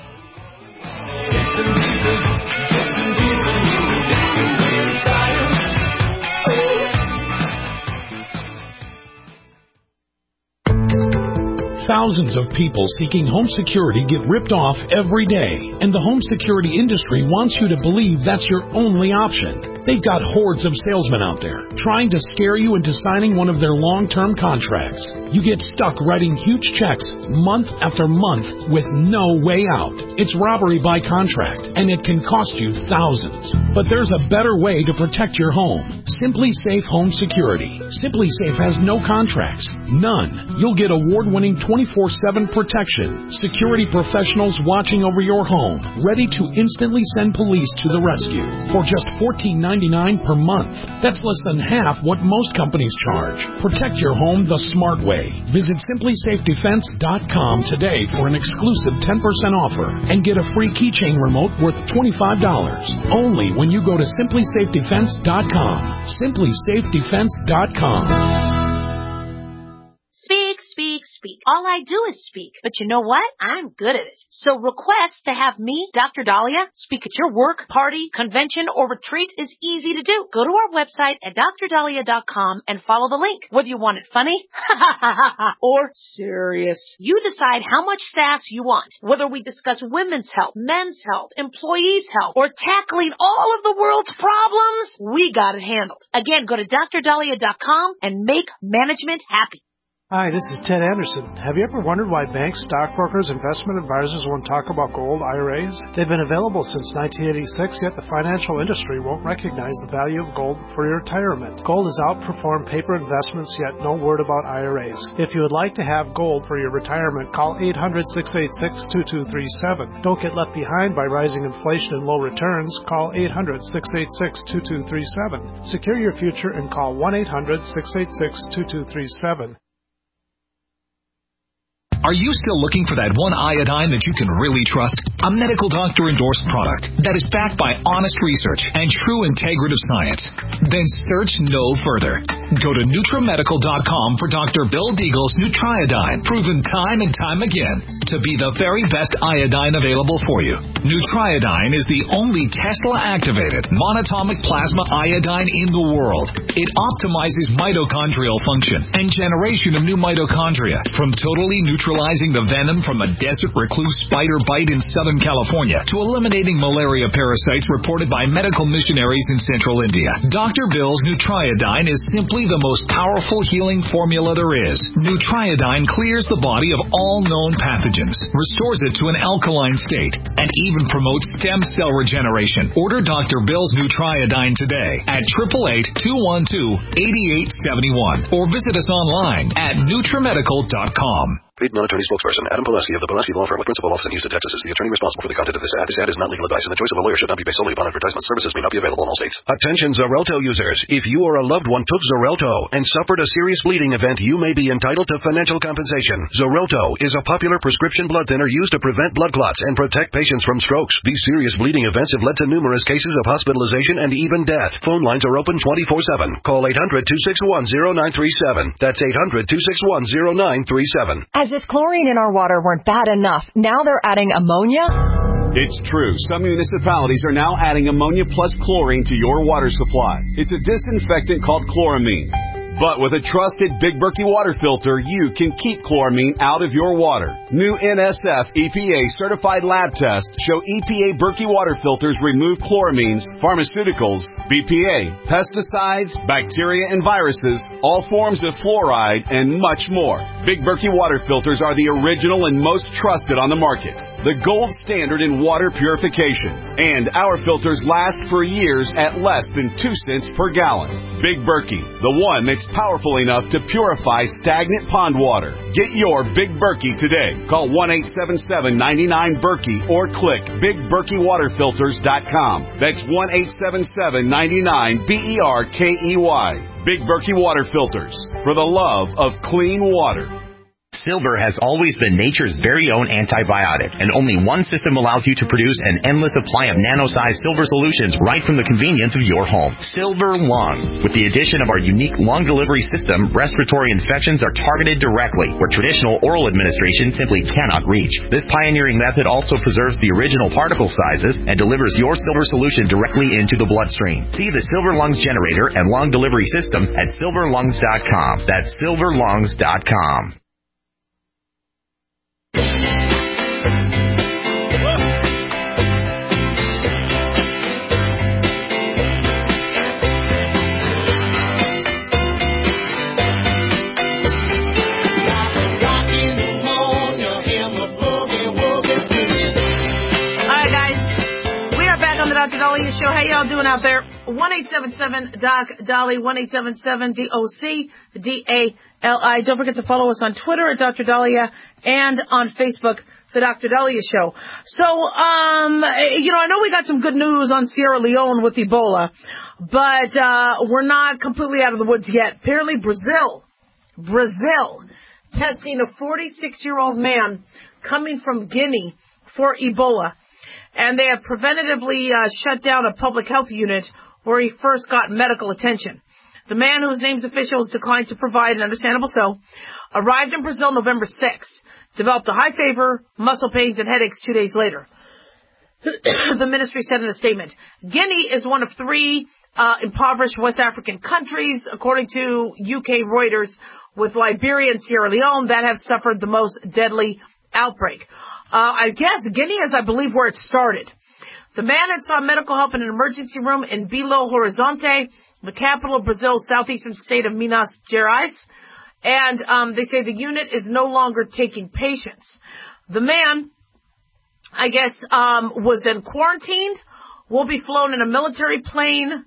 Speaker 17: Thousands of people seeking home security get ripped off every day, and the home security industry wants you to believe that's your only option. They've got hordes of salesmen out there trying to scare you into signing one of their long-term contracts. You get stuck writing huge checks month after month with no way out. It's robbery by contract, and it can cost you thousands. But there's a better way to protect your home. Simply Safe Home Security. Simply Safe has no contracts. None. You'll get award-winning twenty twenty-four seven protection, security professionals watching over your home, ready to instantly send police to the rescue for just fourteen ninety-nine per month. That's less than half what most companies charge. Protect your home the smart way. Visit simply safe defense dot com today for an exclusive ten percent offer and get a free keychain remote worth twenty-five dollars. Only when you go to simply safe defense dot com. simply safe defense dot com.
Speaker 5: Speak, speak, speak. All I do is speak. But you know what? I'm good at it. So request to have me, Doctor Dahlia, speak at your work, party, convention, or retreat is easy to do. Go to our website at dr dahlia dot com and follow the link. Whether you want it funny or serious, you decide how much sass you want. Whether we discuss women's health, men's health, employees' health, or tackling all of the world's problems, we got it handled. Again, go to dr dahlia dot com and make management happy.
Speaker 6: Hi, this is Ted Anderson. Have you ever wondered why banks, stockbrokers, investment advisors won't talk about gold I R As? They've been available since nineteen eighty-six, yet the financial industry won't recognize the value of gold for your retirement. Gold has outperformed paper investments, yet no word about I R As. If you would like to have gold for your retirement, call eight hundred, six eight six, two two three seven. Don't get left behind by rising inflation and low returns. Call eight hundred, six eight six, two two three seven. Secure your future and call one eight hundred, six eight six, two two three seven.
Speaker 18: Are you still looking for that one iodine that you can really trust? A medical doctor endorsed product that is backed by honest research and true integrative science? Then search no further. Go to NutraMedical dot com for Doctor Bill Deagle's Nutriodine, proven time and time again to be the very best iodine available for you. Nutriodine is the only Tesla-activated monatomic plasma iodine in the world. It optimizes mitochondrial function and generation of new mitochondria, from totally neutralizing the venom from a desert recluse spider bite in Southern California to eliminating malaria parasites reported by medical missionaries in central India. Doctor Bill's Nutriodine is simply the most powerful healing formula there is. Nutriodine clears the body of all known pathogens, restores it to an alkaline state, and even promotes stem cell regeneration. Order Doctor Bill's Nutriodine today at eight eight eight, two one two, eight eight seven one or visit us online at NutraMedical dot com.
Speaker 14: Paid non-attorney spokesperson Adam Pileski of the Pileski Law Firm with principal office in Houston, Texas is the attorney responsible for the content of this ad. This ad is not legal advice, and the choice of a lawyer should not be based solely upon advertisement. Services may not be available in all states. Attention Xarelto users. If you or a loved one took Xarelto and suffered a serious bleeding event, you may be entitled to financial compensation. Xarelto is a popular prescription blood thinner used to prevent blood clots and protect patients from strokes. These serious bleeding events have led to numerous cases of hospitalization and even death. Phone lines are open twenty-four seven. Call eight hundred, two six one, zero nine three seven. That's eight hundred, two six one, zero nine three seven.
Speaker 19: As if chlorine in our water weren't bad enough, now they're adding ammonia?
Speaker 20: It's true. Some municipalities are now adding ammonia plus chlorine to your water supply. It's a disinfectant called chloramine. But with a trusted Big Berkey water filter, you can keep chloramine out of your water. New N S F E P A certified lab tests show E P A Berkey water filters remove chloramines, pharmaceuticals, B P A, pesticides, bacteria and viruses, all forms of fluoride, and much more. Big Berkey water filters are the original and most trusted on the market, the gold standard in water purification. And our filters last for years at less than two cents per gallon. Big Berkey, the one that's powerful enough to purify stagnant pond water. Get your Big Berkey today. Call one eight seven seven, nine nine, Berkey or click big berkey water filters dot com. That's one eight seven seven, nine nine, B E R K E Y. Big Berkey Water Filters, for the love of clean water.
Speaker 21: Silver has always been nature's very own antibiotic, and only one system allows you to produce an endless supply of nano-sized silver solutions right from the convenience of your home. Silver Lungs. With the addition of our unique lung delivery system, respiratory infections are targeted directly, where traditional oral administration simply cannot reach. This pioneering method also preserves the original particle sizes and delivers your silver solution directly into the bloodstream. See the Silver Lungs generator and lung delivery system at silver lungs dot com. That's silver lungs dot com.
Speaker 4: Doctor Dahlia Show. How y'all doing out there? one eight seven seven, D O C, Dolly, one eight seven seven, D O C, D A L I. Don't forget to follow us on Twitter at Doctor Daliah and on Facebook, The Doctor Daliah Show. So, um, you know, I know we got some good news on Sierra Leone with Ebola, but uh, we're not completely out of the woods yet. Apparently Brazil, Brazil, testing a forty-six-year-old man coming from Guinea for Ebola. And they have preventatively uh, shut down a public health unit where he first got medical attention. The man, whose name's officials declined to provide, and understandable so, arrived in Brazil November sixth, developed a high fever, muscle pains, and headaches two days later. The ministry said in a statement, Guinea is one of three uh, impoverished West African countries, according to U K Reuters, with Liberia and Sierra Leone that have suffered the most deadly outbreak. Uh, I guess Guinea is, I believe, where it started. The man had sought medical help in an emergency room in Belo Horizonte, the capital of Brazil's southeastern state of Minas Gerais. And um, they say the unit is no longer taking patients. The man, I guess, um, was then quarantined, will be flown in a military plane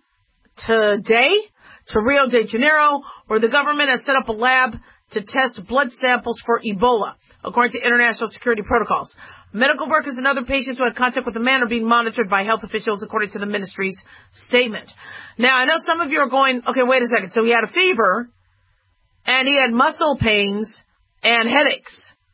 Speaker 4: today to Rio de Janeiro, where the government has set up a lab to test blood samples for Ebola, according to international security protocols. Medical workers and other patients who had contact with the man are being monitored by health officials, according to the ministry's statement. Now, I know some of you are going, okay, wait a second. So he had a fever, and he had muscle pains and headaches.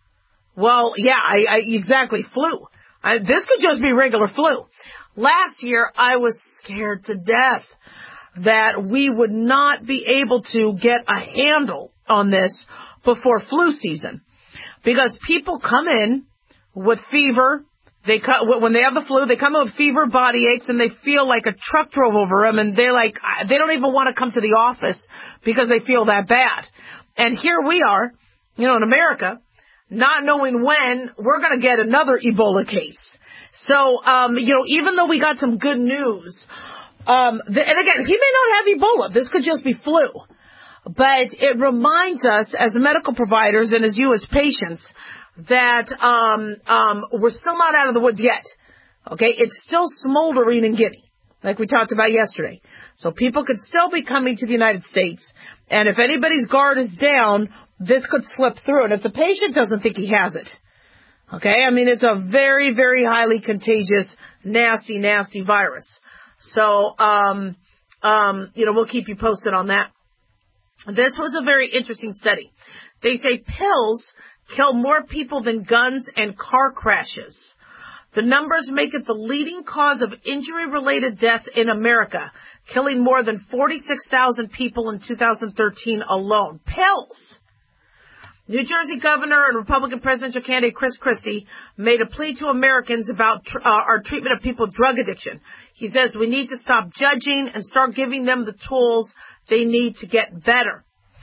Speaker 4: Well, yeah, I, I exactly, flu. I, this could just be regular flu. Last year, I was scared to death that we would not be able to get a handle on this before flu season. Because people come in with fever, they come, when they have the flu, they come in with fever, body aches, and they feel like a truck drove over them, and they're like, they don't even want to come to the office because they feel that bad. And here we are, you know, in America, not knowing when we're going to get another Ebola case. So, um, you know, even though we got some good news, um, the, and again, he may not have Ebola. This could just be flu. But it reminds us as medical providers and as you as patients that um, um, we're still not out of the woods yet. Okay? It's still smoldering in Guinea, like we talked about yesterday. So people could still be coming to the United States. And if anybody's guard is down, this could slip through. And if the patient doesn't think he has it, okay? I mean, it's a very, very highly contagious, nasty, nasty virus. So, um, um, you know, we'll keep you posted on that. This was a very interesting study. They say pills kill more people than guns and car crashes. The numbers make it the leading cause of injury-related death in America, killing more than forty-six thousand people in two thousand thirteen alone. Pills! New Jersey Governor and Republican presidential candidate Chris Christie made a plea to Americans about tr- uh, our treatment of people with drug addiction. He says we need to stop judging and start giving them the tools they need to get better.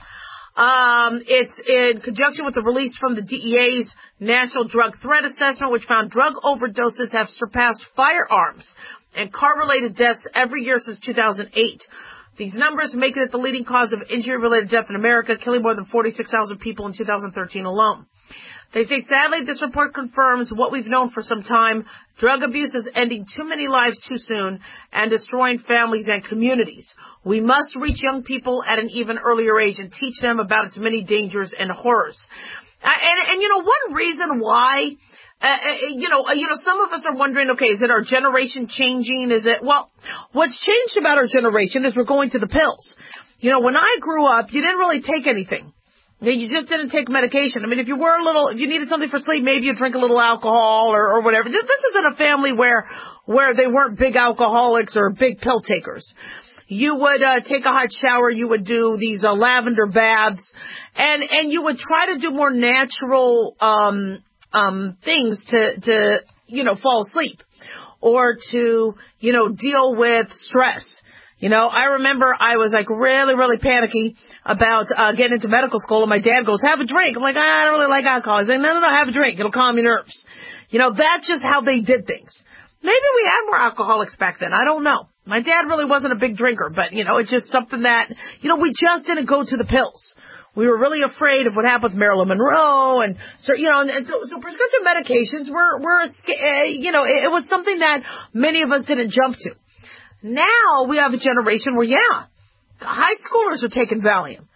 Speaker 4: Um, it's in conjunction with the release from the D E A's National Drug Threat Assessment, which found drug overdoses have surpassed firearms and car-related deaths every year since two thousand eight. These numbers make it the leading cause of injury-related death in America, killing more than forty-six thousand people in two thousand thirteen alone. They say, sadly, this report confirms what we've known for some time. Drug abuse is ending too many lives too soon and destroying families and communities. We must reach young people at an even earlier age and teach them about its many dangers and horrors. Uh, and, and, you know, one reason why, uh, you know, uh, you know, some of us are wondering, okay, is it our generation changing? Is it, well, what's changed about our generation is we're going to the pills. You know, when I grew up, you didn't really take anything. You just didn't take medication. I mean, if you were a little, if you needed something for sleep, maybe you drink a little alcohol or, or whatever. This, this isn't a family where, where they weren't big alcoholics or big pill takers. You would, uh, take a hot shower. You would do these, uh, lavender baths and, and you would try to do more natural, um, um, things to, to, you know, fall asleep or to, you know, deal with stress. You know, I remember I was like really, really panicky about uh, getting into medical school, and my dad goes, have a drink. I'm like, I don't really like alcohol. He's like, no, no, no, have a drink. It'll calm your nerves. You know, that's just how they did things. Maybe we had more alcoholics back then. I don't know. My dad really wasn't a big drinker, but, you know, it's just something that, you know, we just didn't go to the pills. We were really afraid of what happened with Marilyn Monroe, and so, you know, and so, so prescription medications were, were, uh, you know, it, it was something that many of us didn't jump to. Now we have a generation where, yeah, high schoolers are taking Valium.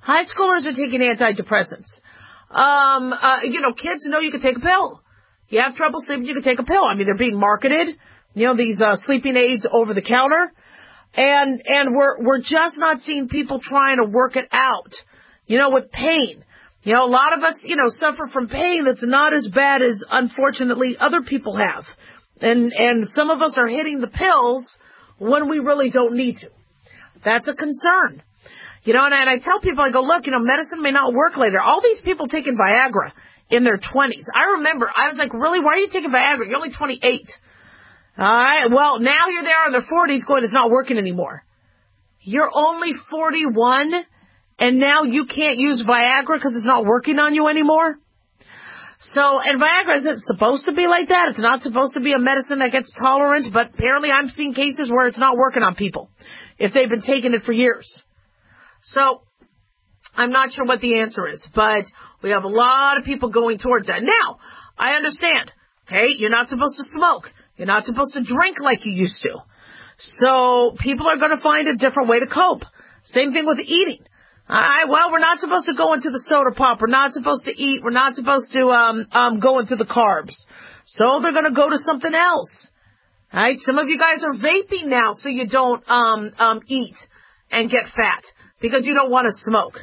Speaker 4: High schoolers are taking antidepressants. Um, uh, you know, kids know you can take a pill. You have trouble sleeping, you can take a pill. I mean, they're being marketed, you know, these uh, sleeping aids over the counter. And, and we're, we're just not seeing people trying to work it out, you know, with pain. You know, a lot of us, you know, suffer from pain that's not as bad as, unfortunately, other people have. And, and some of us are hitting the pills when we really don't need to. That's a concern. You know, and I, and I tell people, I go, look, you know, medicine may not work later. All these people taking Viagra in their twenties. I remember, I was like, really, why are you taking Viagra? You're only twenty-eight. All right, well, now you're there in their forties going, it's not working anymore. You're only forty-one, and now you can't use Viagra because it's not working on you anymore? So, and Viagra isn't supposed to be like that. It's not supposed to be a medicine that gets tolerant, but apparently I'm seeing cases where it's not working on people if they've been taking it for years. So, I'm not sure what the answer is, but we have a lot of people going towards that. Now, I understand, okay, you're not supposed to smoke. You're not supposed to drink like you used to. So, people are going to find a different way to cope. Same thing with eating. All right, well, we're not supposed to go into the soda pop. We're not supposed to eat. We're not supposed to um um go into the carbs. So they're going to go to something else. All right, some of you guys are vaping now so you don't um um eat and get fat because you don't want to smoke.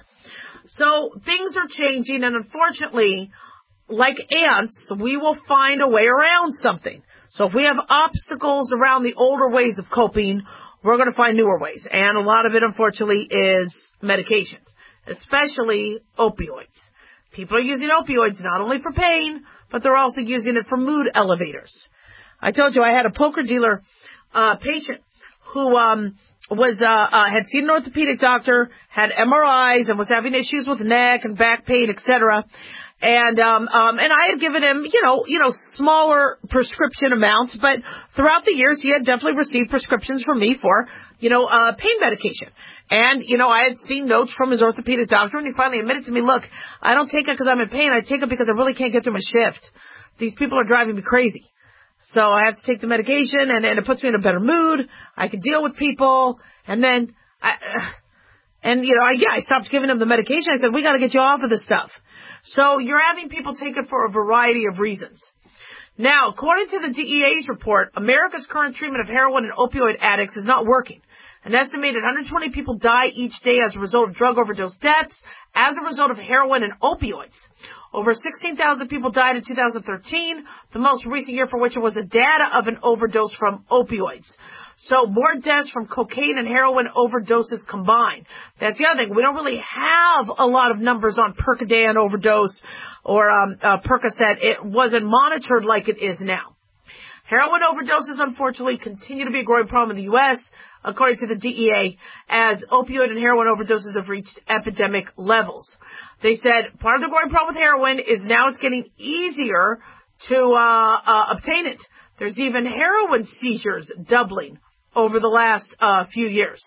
Speaker 4: So things are changing, and unfortunately, like ants, we will find a way around something. So if we have obstacles around the older ways of coping, we're going to find newer ways. And a lot of it, unfortunately, is medications, especially opioids. People are using opioids not only for pain, but they're also using it for mood elevators. I told you I had a poker dealer uh, patient who um, was uh, uh, had seen an orthopedic doctor, had M R Is, and was having issues with neck and back pain, et cetera. And, um, um, and I had given him, you know, you know, smaller prescription amounts, but throughout the years, he had definitely received prescriptions from me for, you know, uh, pain medication. And, you know, I had seen notes from his orthopedic doctor, and he finally admitted to me, look, I don't take it because I'm in pain. I take it because I really can't get through my shift. These people are driving me crazy. So I have to take the medication, and, and it puts me in a better mood. I can deal with people. And then, I, uh, and, you know, I, yeah, I stopped giving him the medication. I said, we got to get you off of this stuff. So you're having people take it for a variety of reasons. Now, according to the D E A's report, America's current treatment of heroin and opioid addicts is not working. An estimated one hundred twenty people die each day as a result of drug overdose deaths as a result of heroin and opioids. Over sixteen thousand people died in two thousand thirteen, the most recent year for which it was the data of an overdose from opioids. So more deaths from cocaine and heroin overdoses combined. That's the other thing. We don't really have a lot of numbers on Percodan overdose or um, uh, Percocet. It wasn't monitored like it is now. Heroin overdoses, unfortunately, continue to be a growing problem in the U S, according to the D E A, as opioid and heroin overdoses have reached epidemic levels. They said part of the growing problem with heroin is now it's getting easier to uh, uh, obtain it. There's even heroin seizures doubling over the last uh, few years.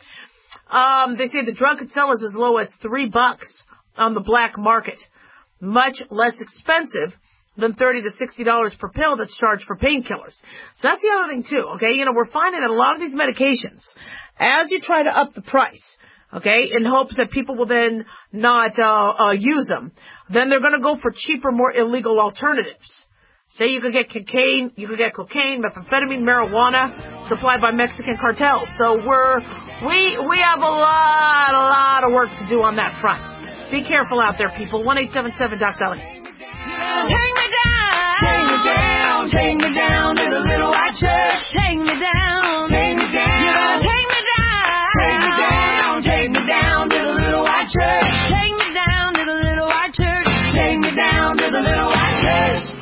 Speaker 4: Um, they say the drug could sell as as low as three bucks on the black market, much less expensive than thirty to sixty dollars per pill that's charged for painkillers. So that's the other thing too. Okay, you know, we're finding that a lot of these medications, as you try to up the price, okay, in hopes that people will then not uh, uh, use them, then they're going to go for cheaper, more illegal alternatives. Say you could get cocaine, you could get cocaine, methamphetamine, marijuana supplied by Mexican cartels. So we're, we, we have a lot, a lot of work to do on that front. Be careful out there, people. one eight seven seven Doc Dolly.
Speaker 3: Take me down, take me down, take me down to the little white church. Take me down, take me down, you gotta take me down, take me down, take me down to the little white church. Take me down to the little white church. Take me down to the little white church.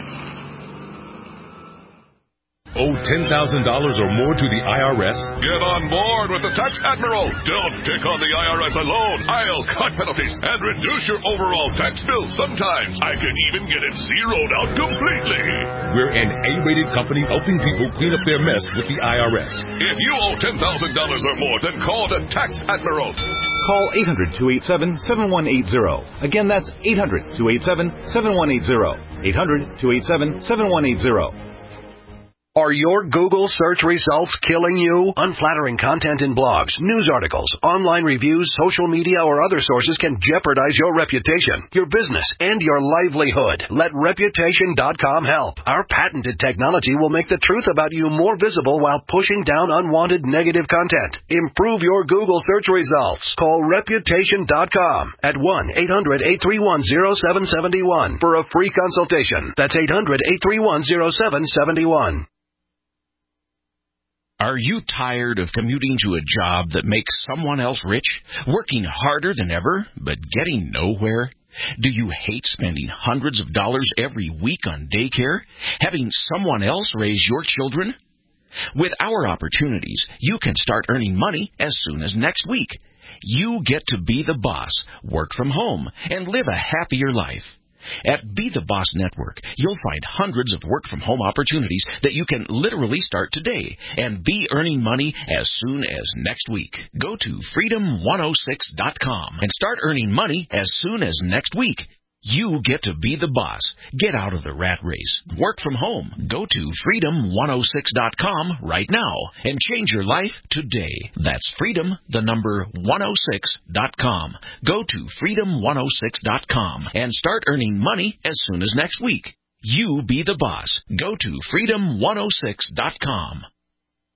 Speaker 1: Owe ten thousand dollars or more to the I R S?
Speaker 22: Get on board with the Tax Admiral. Don't take on the I R S alone. I'll cut penalties and reduce your overall tax bill. Sometimes I can even get it zeroed out completely.
Speaker 1: We're an A-rated company helping people clean up their mess with the I R S.
Speaker 22: If you owe ten thousand dollars or more, then call the Tax Admiral.
Speaker 23: Call eight hundred, two eight seven, seven one eight zero. Again, that's eight hundred, two eight seven, seven one eight zero. eight hundred, two eight seven, seven one eight zero.
Speaker 14: Are your Google search results killing you? Unflattering content in blogs, news articles, online reviews, social media, or other sources can jeopardize your reputation, your business, and your livelihood. Let Reputation dot com help. Our patented technology will make the truth about you more visible while pushing down unwanted negative content. Improve your Google search results. Call Reputation dot com at one eight hundred eight three one zero seven seven one for a free consultation. That's eight hundred eight three one zero seven seven one.
Speaker 2: Are you tired of commuting to a job that makes someone else rich, working harder than ever, but getting nowhere? Do you hate spending hundreds of dollars every week on daycare, having someone else raise your children? With our opportunities, you can start earning money as soon as next week. You get to be the boss, work from home, and live a happier life. At Be the Boss Network, you'll find hundreds of work-from-home opportunities that you can literally start today and be earning money as soon as next week. Go to freedom one oh six dot com and start earning money as soon as next week. You get to be the boss. Get out of the rat race. Work from home. Go to freedom one oh six dot com right now and change your life today. That's freedom, the number one oh six dot com. Go to freedom one oh six dot com and start earning money as soon as next week. You be the boss. Go to freedom one oh six dot com.